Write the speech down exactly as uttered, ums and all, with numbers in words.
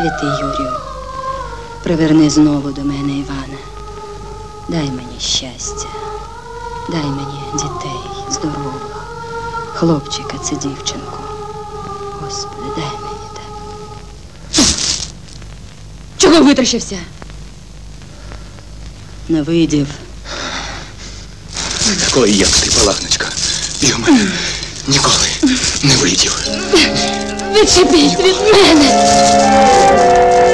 Святий Юрію, приверни знову до мене Івана. Дай мені щастя, дай мені дітей здорових, хлопчика це дівчинку. Господи, дай мені так. Чого витріщився? Не видів. Такої, як ти, Паланочка, я в мене ніколи не видів. Відчепись від мене!